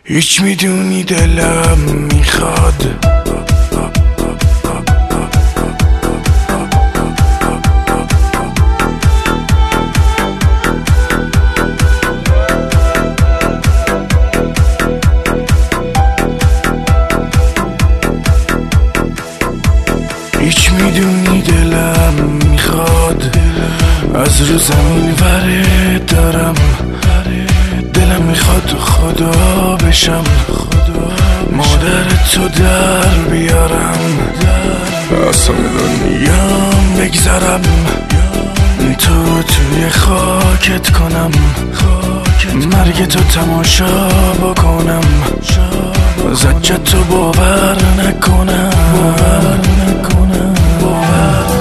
هیچ میدونی دلم میخواد هیچ میدونی دلم میخواد از رو زمین وره دارم، دلم میخواد خدا بشم، مادر تو در بیارم، اصلا دنیام بگذرم، تو توی خاکت کنم، مرگ تو تماشا بکنم، زجت تو باور نکنم.